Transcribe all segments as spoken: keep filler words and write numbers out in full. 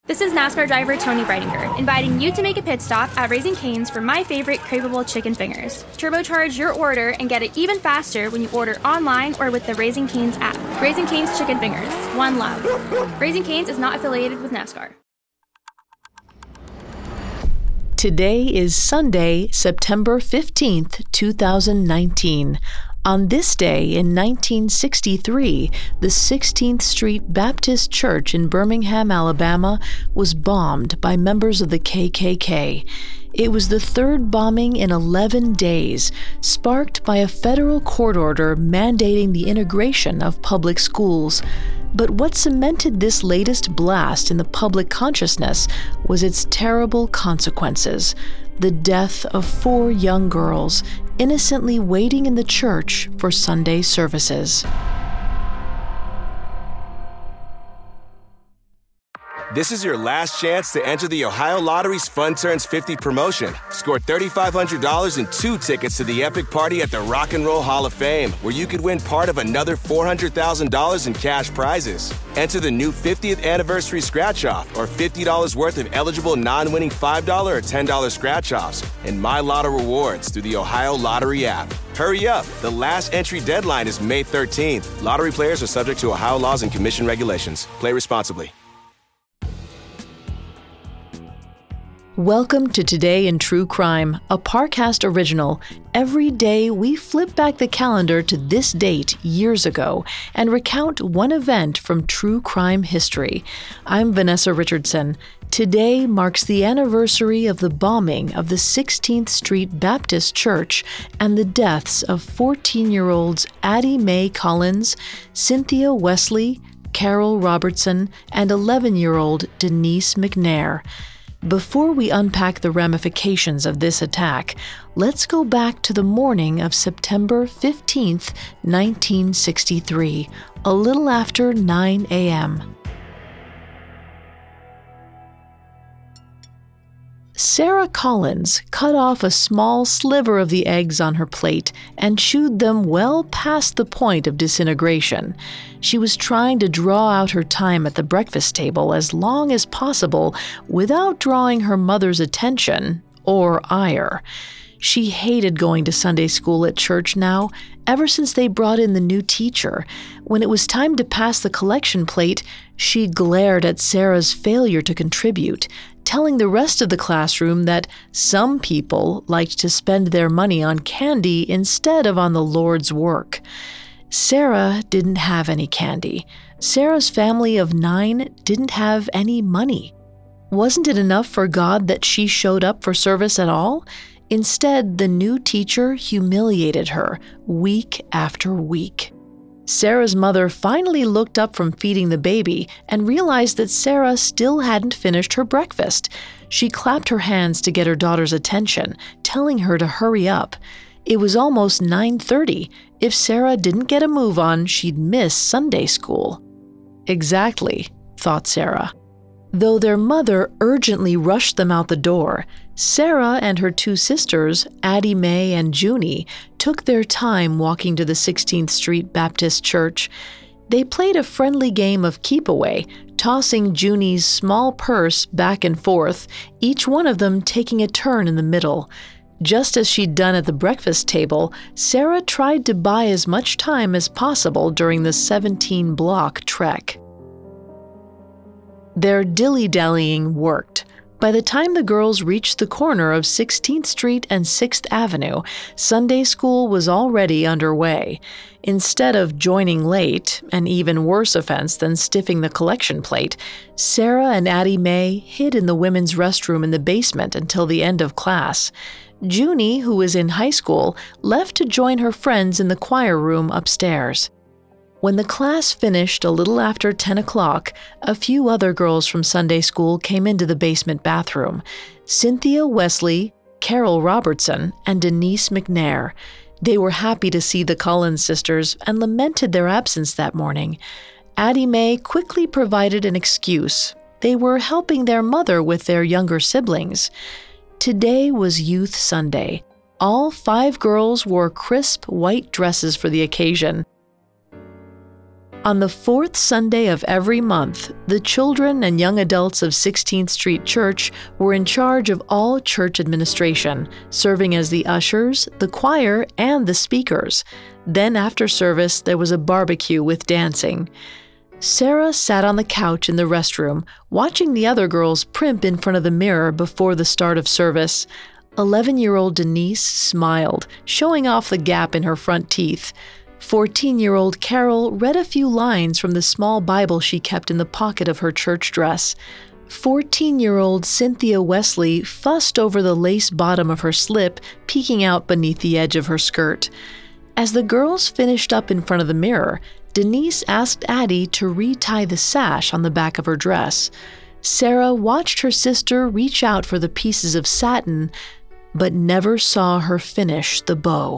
This is NASCAR driver Tony Breidinger, inviting you to make a pit stop at Raising Cane's for my favorite craveable chicken fingers. Turbocharge your order and get it even faster when you order online or with the Raising Cane's app. Raising Cane's Chicken Fingers, one love. Raising Cane's is not affiliated with NASCAR. Today is Sunday, September fifteenth, two thousand nineteen. On this day in nineteen sixty-three, the sixteenth Street Baptist Church in Birmingham, Alabama, was bombed by members of the K K K. It was the third bombing in eleven days, sparked by a federal court order mandating the integration of public schools. But what cemented this latest blast in the public consciousness was its terrible consequences: the death of four young girls innocently waiting in the church for Sunday services. This is your last chance to enter the Ohio Lottery's Fun Turns fifty promotion. Score three thousand five hundred dollars and two tickets to the epic party at the Rock and Roll Hall of Fame, where you could win part of another four hundred thousand dollars in cash prizes. Enter the new fiftieth anniversary scratch-off, or fifty dollars worth of eligible non-winning five dollars or ten dollars scratch-offs, and My Lotto rewards through the Ohio Lottery app. Hurry up! The last entry deadline is May thirteenth. Lottery players are subject to Ohio laws and commission regulations. Play responsibly. Welcome to Today in True Crime, a Parcast original. Every day, we flip back the calendar to this date years ago and recount one event from true crime history. I'm Vanessa Richardson. Today marks the anniversary of the bombing of the sixteenth Street Baptist Church and the deaths of fourteen-year-olds Addie Mae Collins, Cynthia Wesley, Carol Robertson, and eleven-year-old Denise McNair. Before we unpack the ramifications of this attack, let's go back to the morning of September fifteenth, nineteen sixty-three, a little after nine a.m. Sarah Collins cut off a small sliver of the eggs on her plate and chewed them well past the point of disintegration. She was trying to draw out her time at the breakfast table as long as possible without drawing her mother's attention or ire. She hated going to Sunday school at church now, ever since they brought in the new teacher. When it was time to pass the collection plate, she glared at Sarah's failure to contribute, telling the rest of the classroom that some people liked to spend their money on candy instead of on the Lord's work. Sarah didn't have any candy. Sarah's family of nine didn't have any money. Wasn't it enough for God that she showed up for service at all? Instead, the new teacher humiliated her week after week. Sarah's mother finally looked up from feeding the baby and realized that Sarah still hadn't finished her breakfast. She clapped her hands to get her daughter's attention, telling her to hurry up. It was almost nine thirty. If Sarah didn't get a move on, she'd miss Sunday school. Exactly, thought Sarah. Though their mother urgently rushed them out the door, Sarah and her two sisters, Addie Mae and Junie, took their time walking to the sixteenth Street Baptist Church. They played a friendly game of keep-away, tossing Junie's small purse back and forth, each one of them taking a turn in the middle. Just as she'd done at the breakfast table, Sarah tried to buy as much time as possible during the seventeen-block trek. Their dilly-dallying worked. By the time the girls reached the corner of sixteenth Street and sixth Avenue, Sunday school was already underway. Instead of joining late, an even worse offense than stiffing the collection plate, Sarah and Addie Mae hid in the women's restroom in the basement until the end of class. Junie, who was in high school, left to join her friends in the choir room upstairs. When the class finished a little after ten o'clock, a few other girls from Sunday school came into the basement bathroom: Cynthia Wesley, Carol Robertson, and Denise McNair. They were happy to see the Collins sisters and lamented their absence that morning. Addie Mae quickly provided an excuse. They were helping their mother with their younger siblings. Today was Youth Sunday. All five girls wore crisp white dresses for the occasion. On the fourth Sunday of every month, the children and young adults of sixteenth Street Church were in charge of all church administration, serving as the ushers, the choir, and the speakers. Then after service, there was a barbecue with dancing. Sarah sat on the couch in the restroom, watching the other girls primp in front of the mirror before the start of service. eleven-year-old Denise smiled, showing off the gap in her front teeth. fourteen-year-old Carol read a few lines from the small Bible she kept in the pocket of her church dress. fourteen-year-old Cynthia Wesley fussed over the lace bottom of her slip, peeking out beneath the edge of her skirt. As the girls finished up in front of the mirror, Denise asked Addie to retie the sash on the back of her dress. Sarah watched her sister reach out for the pieces of satin, but never saw her finish the bow.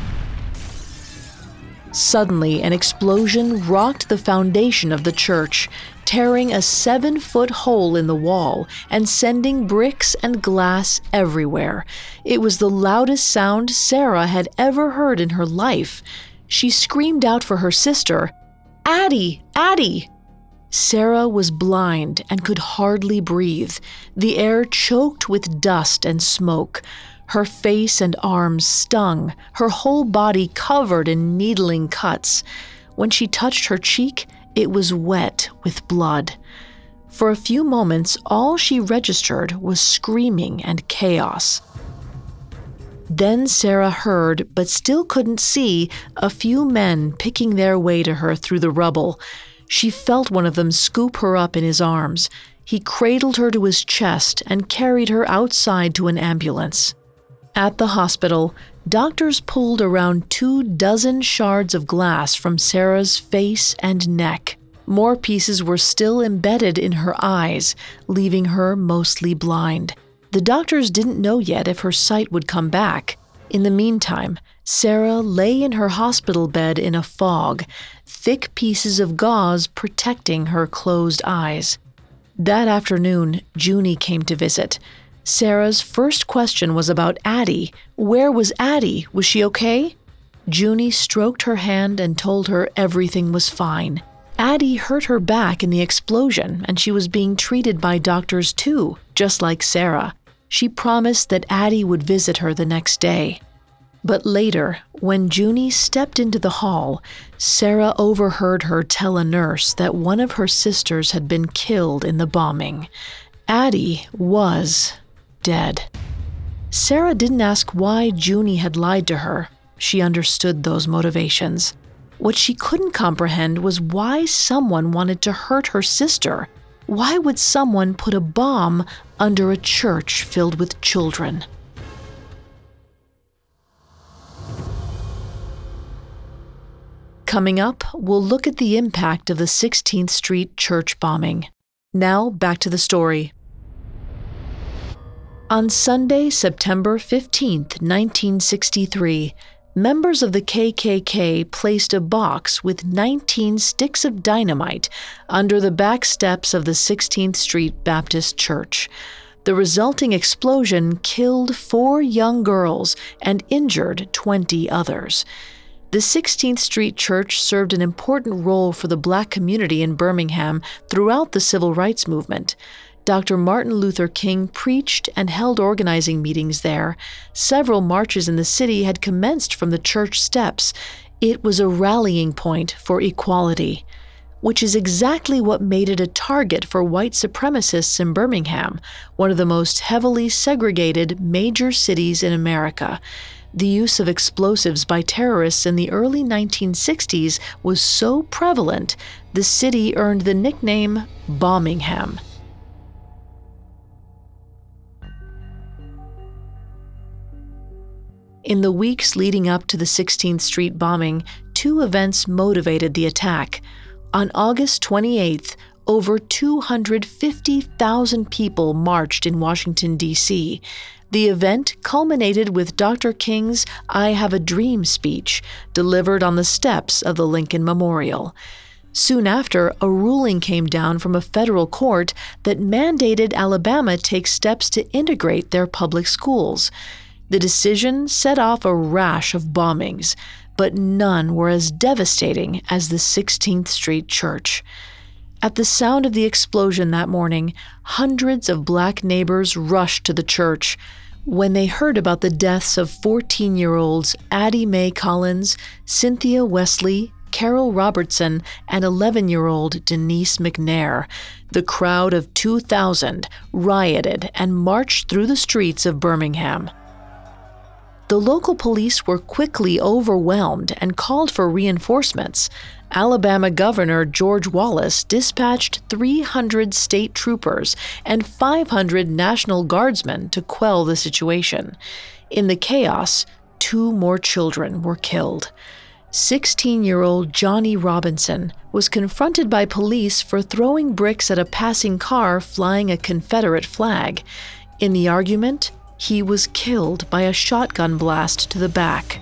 Suddenly, an explosion rocked the foundation of the church, tearing a seven-foot hole in the wall and sending bricks and glass everywhere. It was the loudest sound Sarah had ever heard in her life. She screamed out for her sister, "Addie! Addie!" Sarah was blind and could hardly breathe. The air choked with dust and smoke. Her face and arms stung, her whole body covered in needling cuts. When she touched her cheek, it was wet with blood. For a few moments, all she registered was screaming and chaos. Then Sarah heard, but still couldn't see, a few men picking their way to her through the rubble. She felt one of them scoop her up in his arms. He cradled her to his chest and carried her outside to an ambulance. At the hospital, doctors pulled around two dozen shards of glass from Sarah's face and neck. More pieces were still embedded in her eyes, leaving her mostly blind. The doctors didn't know yet if her sight would come back. In the meantime, Sarah lay in her hospital bed in a fog, thick pieces of gauze protecting her closed eyes. That afternoon, Junie came to visit. Sarah's first question was about Addie. Where was Addie? Was she okay? Junie stroked her hand and told her everything was fine. Addie hurt her back in the explosion, and she was being treated by doctors too, just like Sarah. She promised that Addie would visit her the next day. But later, when Junie stepped into the hall, Sarah overheard her tell a nurse that one of her sisters had been killed in the bombing. Addie was dead. Sarah didn't ask why Junie had lied to her. She understood those motivations. What she couldn't comprehend was why someone wanted to hurt her sister. Why would someone put a bomb under a church filled with children? Coming up, we'll look at the impact of the sixteenth Street church bombing. Now, back to the story. On Sunday, September fifteenth, nineteen sixty-three, members of the K K K placed a box with nineteen sticks of dynamite under the back steps of the sixteenth Street Baptist Church. The resulting explosion killed four young girls and injured twenty others. The sixteenth Street Church served an important role for the Black community in Birmingham throughout the civil rights movement. Doctor Martin Luther King preached and held organizing meetings there. Several marches in the city had commenced from the church steps. It was a rallying point for equality, which is exactly what made it a target for white supremacists in Birmingham, one of the most heavily segregated major cities in America. The use of explosives by terrorists in the early nineteen sixties was so prevalent, the city earned the nickname Bombingham. In the weeks leading up to the sixteenth Street bombing, two events motivated the attack. On August twenty-eighth, over two hundred fifty thousand people marched in Washington, D C The event culminated with Doctor King's I Have a Dream speech, delivered on the steps of the Lincoln Memorial. Soon after, a ruling came down from a federal court that mandated Alabama take steps to integrate their public schools. The decision set off a rash of bombings. but none were as devastating as the sixteenth Street Church. At the sound of the explosion that morning, hundreds of black neighbors rushed to the church. When they heard about the deaths of fourteen-year-olds Addie Mae Collins, Cynthia Wesley, Carol Robertson, and eleven-year-old Denise McNair, the crowd of two thousand rioted and marched through the streets of Birmingham. The local police were quickly overwhelmed and called for reinforcements. Alabama Governor George Wallace dispatched three hundred state troopers and five hundred National Guardsmen to quell the situation. In the chaos, two more children were killed. sixteen-year-old Johnny Robinson was confronted by police for throwing bricks at a passing car flying a Confederate flag. In the argument, he was killed by a shotgun blast to the back.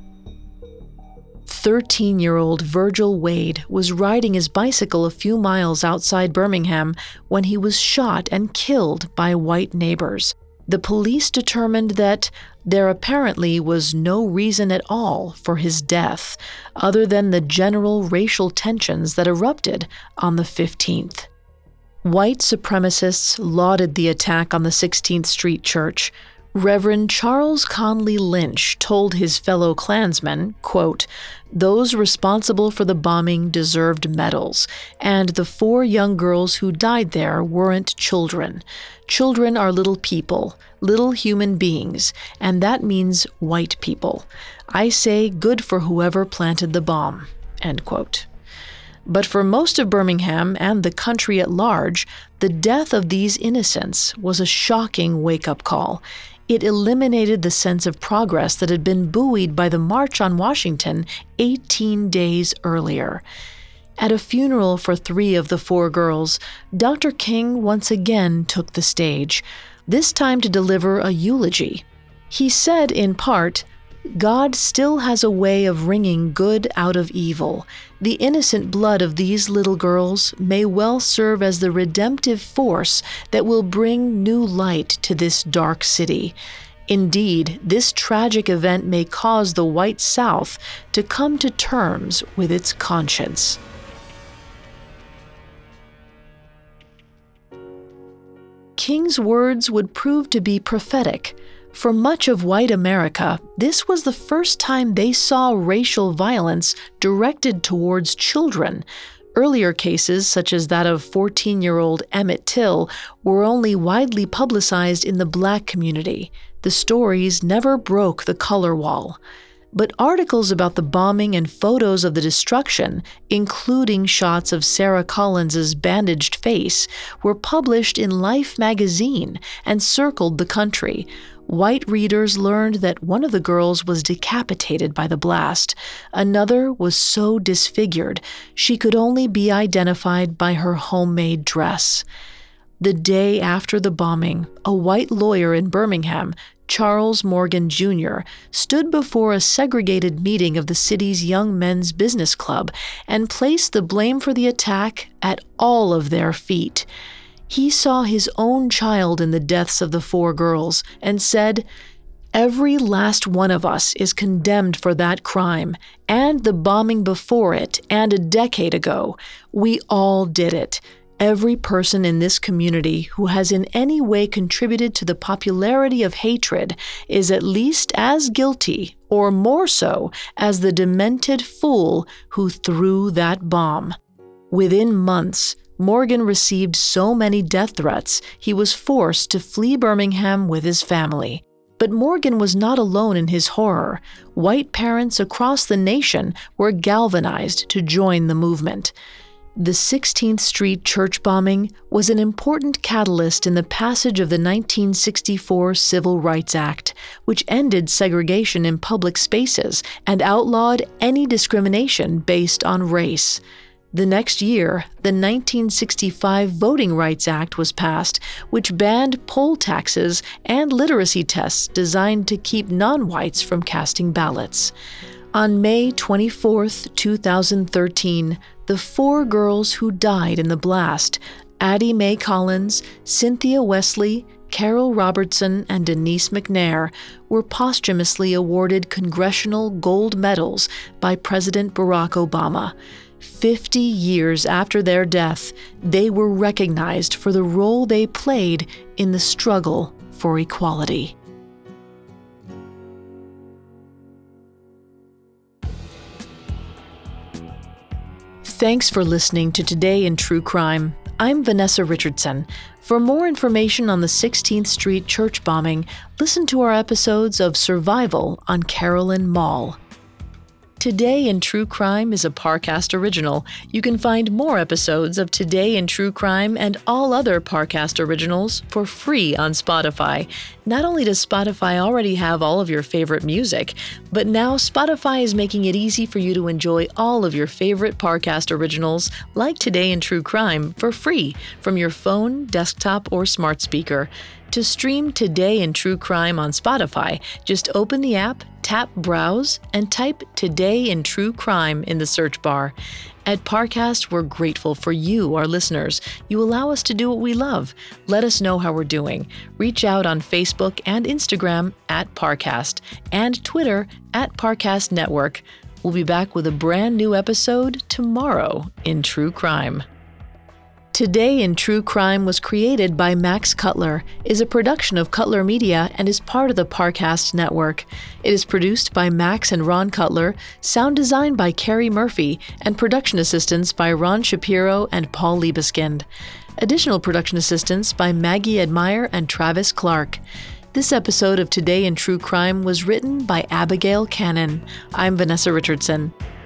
thirteen-year-old Virgil Wade was riding his bicycle a few miles outside Birmingham when he was shot and killed by white neighbors. The police determined that there apparently was no reason at all for his death, other than the general racial tensions that erupted on the fifteenth. White supremacists lauded the attack on the sixteenth Street Church. Reverend Charles Conley Lynch told his fellow Klansmen, quote, "Those responsible for the bombing deserved medals, and the four young girls who died there weren't children. Children are little people, little human beings, and that means white people. I say good for whoever planted the bomb," end quote. But for most of Birmingham and the country at large, the death of these innocents was a shocking wake-up call. It eliminated the sense of progress that had been buoyed by the March on Washington eighteen days earlier. At a funeral for three of the four girls, Doctor King once again took the stage, this time to deliver a eulogy. He said, in part, "God still has a way of wringing good out of evil. The innocent blood of these little girls may well serve as the redemptive force that will bring new light to this dark city. Indeed, this tragic event may cause the white South to come to terms with its conscience." King's words would prove to be prophetic. For much of white America, this was the first time they saw racial violence directed towards children. Earlier cases, such as that of fourteen-year-old Emmett Till, were only widely publicized in the black community. The stories never broke the color wall. But articles about the bombing and photos of the destruction, including shots of Sarah Collins's bandaged face, were published in Life magazine and circled the country. White readers learned that one of the girls was decapitated by the blast. Another was so disfigured she could only be identified by her homemade dress. The day after the bombing, a white lawyer in Birmingham, Charles Morgan Junior, stood before a segregated meeting of the city's Young Men's Business Club and placed the blame for the attack at all of their feet. He saw his own child in the deaths of the four girls and said, "Every last one of us is condemned for that crime, and the bombing before it, and a decade ago. We all did it. Every person in this community who has in any way contributed to the popularity of hatred is at least as guilty, or more so, as the demented fool who threw that bomb." Within months, Morgan received so many death threats, he was forced to flee Birmingham with his family. But Morgan was not alone in his horror. White parents across the nation were galvanized to join the movement. The sixteenth Street church bombing was an important catalyst in the passage of the nineteen sixty-four Civil Rights Act, which ended segregation in public spaces and outlawed any discrimination based on race. The next year, the nineteen sixty-five Voting Rights Act was passed, which banned poll taxes and literacy tests designed to keep non-whites from casting ballots. On May twenty-fourth, two thousand thirteen, the four girls who died in the blast, Addie Mae Collins, Cynthia Wesley, Carol Robertson and Denise McNair were posthumously awarded Congressional Gold Medals by President Barack Obama. Fifty years after their death, they were recognized for the role they played in the struggle for equality. Thanks for listening to Today in True Crime. I'm Vanessa Richardson. For more information on the sixteenth Street church bombing, listen to our episodes of Survival on Carolyn Mall. Today in True Crime is a Parcast original. You can find more episodes of Today in True Crime and all other Parcast originals for free on Spotify. Not only does Spotify already have all of your favorite music, but now Spotify is making it easy for you to enjoy all of your favorite Parcast originals, like Today in True Crime, for free from your phone, desktop, or smart speaker. To stream Today in True Crime on Spotify, just open the app, tap Browse, and type Today in True Crime in the search bar. At Parcast, we're grateful for you, our listeners. You allow us to do what we love. Let us know how we're doing. Reach out on Facebook and Instagram at Parcast and Twitter at Parcast Network. We'll be back with a brand new episode tomorrow in True Crime. Today in True Crime was created by Max Cutler, is a production of Cutler Media, and is part of the Parcast Network. It is produced by Max and Ron Cutler, sound design by Carrie Murphy, and production assistance by Ron Shapiro and Paul Liebeskind. Additional production assistance by Maggie Admire and Travis Clark. This episode of Today in True Crime was written by Abigail Cannon. I'm Vanessa Richardson.